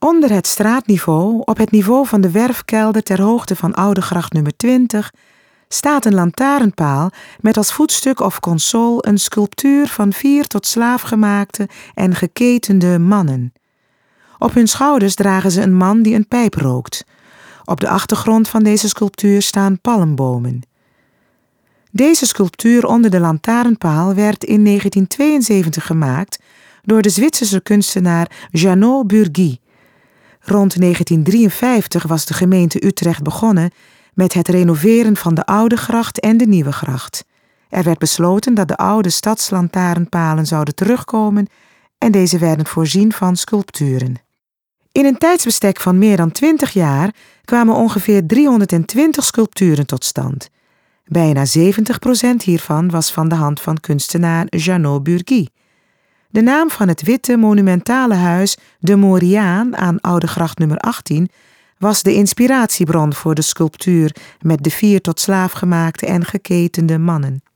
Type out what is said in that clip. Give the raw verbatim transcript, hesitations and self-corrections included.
Onder het straatniveau, op het niveau van de werfkelder ter hoogte van Oudegracht nummer twintig, staat een lantaarnpaal met als voetstuk of console een sculptuur van vier tot slaafgemaakte en geketende mannen. Op hun schouders dragen ze een man die een pijp rookt. Op de achtergrond van deze sculptuur staan palmbomen. Deze sculptuur onder de lantaarnpaal werd in negentien tweeënzeventig gemaakt door de Zwitserse kunstenaar Jeannot Burgui. Rond negentien drieënvijftig was de gemeente Utrecht begonnen met het renoveren van de Oude Gracht en de Nieuwe Gracht. Er werd besloten dat de oude stadslantaarnpalen zouden terugkomen en deze werden voorzien van sculpturen. In een tijdsbestek van meer dan twintig jaar kwamen ongeveer driehonderdtwintig sculpturen tot stand. Bijna zeventig procent hiervan was van de hand van kunstenaar Jeannot Burgui. De naam van het witte monumentale huis De Moriaan aan Oudegracht nummer achttien was de inspiratiebron voor de sculptuur met de vier tot slaaf gemaakte en geketende mannen.